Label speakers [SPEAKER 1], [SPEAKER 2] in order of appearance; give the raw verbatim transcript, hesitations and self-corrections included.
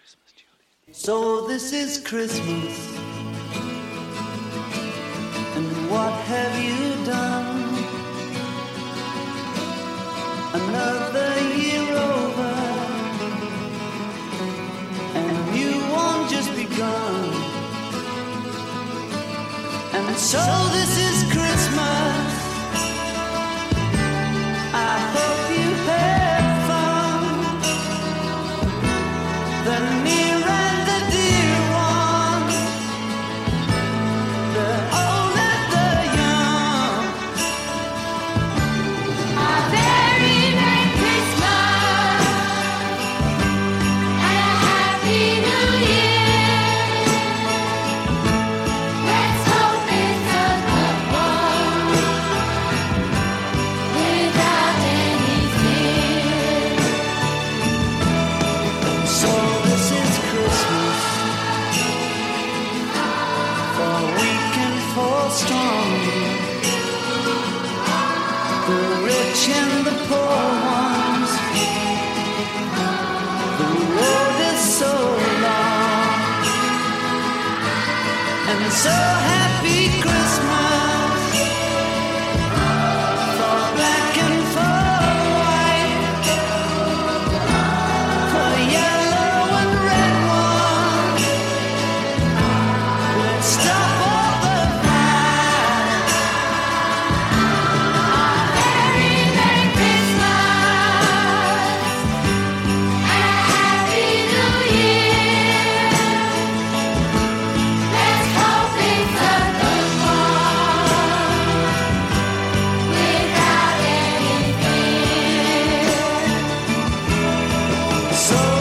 [SPEAKER 1] So this is Christmas, and what have you done? Another year over, and a new one just begun. And so this is Christmas, I hope you had fun. The near and the dear one, the old and the young.
[SPEAKER 2] A very Merry Christmas and a Happy New Year. Let's hope it's a good one without any fear.
[SPEAKER 1] So this is Christmas, for weak and for strong, the rich and the poor ones. The road is so long, and so happy Christmas for black and for white, for yellow and red one. Let's stop all the fight.
[SPEAKER 2] Very Merry Christmas and a Happy New Year. Let's hope it's a good one without any fear.
[SPEAKER 1] So